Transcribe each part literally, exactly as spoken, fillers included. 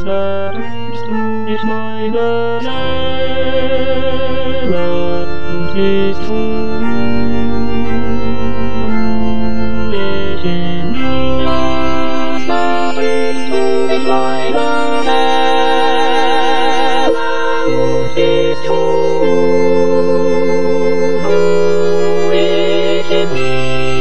wärmst du mich meine Seele und bist ruhig in mir, wärmst du mich meine Seele und bist ruhig in mir.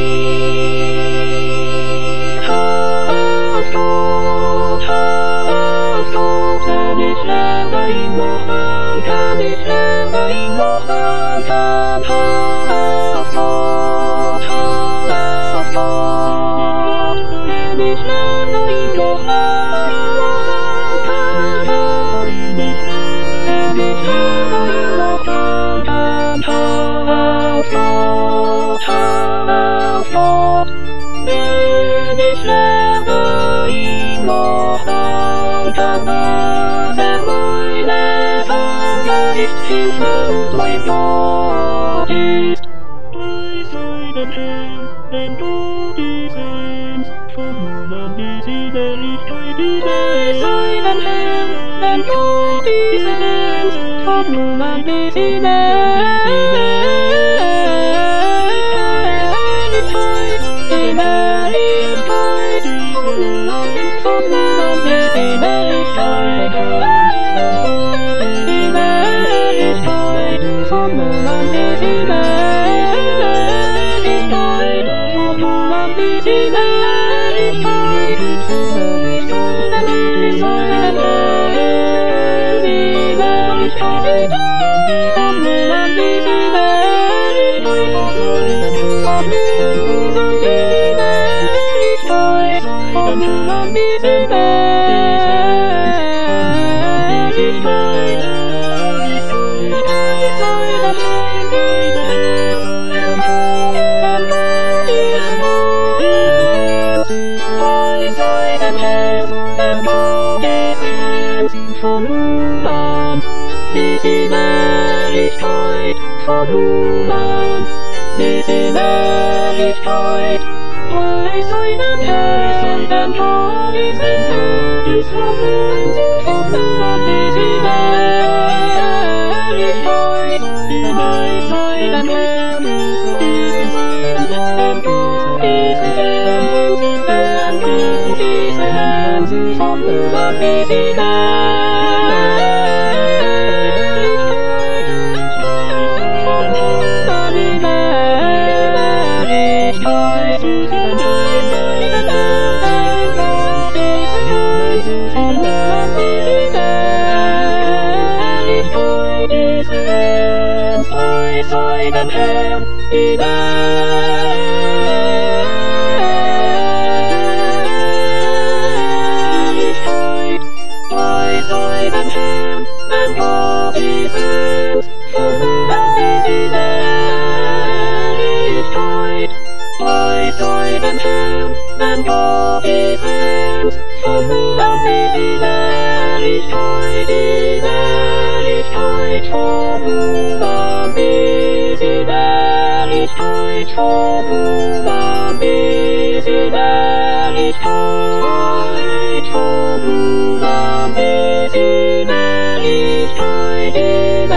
Kann ich selber ihn noch hören, kann ich selber ihn noch hören, kann hör fort, hör fort. Wenn ich selber ihn noch hören, kann hör ihn nicht hören, wenn ich selber ihn noch hören, kann hör fort, hör fort. Wenn ich selber ihn noch hören, kann Hilfe mein Gott ist. Bei seinem Herrn, wenn du die sehnst, von nun an bis in Ewigkeit die Bei seinem Herrn, wenn du die sehnst, von nun an bis in Ewigkeit, in Ewigkeit, von nun an bis in Ewigkeit. Von nun an bis in Ewigkeit, von nun an bis in Ewigkeit, Ewigkeit, Ewigkeit, von nun an bis in Ewigkeit, von nun an bis in Ewigkeit. Von nun an bis in Ewigkeit, von nun an bis in Ewigkeit. Bei seinem Herrn, denn Gott ist ein Todesvermögen, von nun an bis in Ewigkeit. Bei seinem Herrn, denn Gott ist ein Todesvermögen, von nun an bis in Ewigkeit. Bei seinem Herrn in Ewigkeit, bei seinem Herrn, wenn Gott ist ernst, von nun an bis in Ewigkeit, bei seinem Herrn, wenn Gott ist ernst, von nun an bis in Ewigkeit, in Ewigkeit, von nun an bis in Ewigkeit, von nun an bis in Ewigkeit, von nun an bis in Ewigkeit.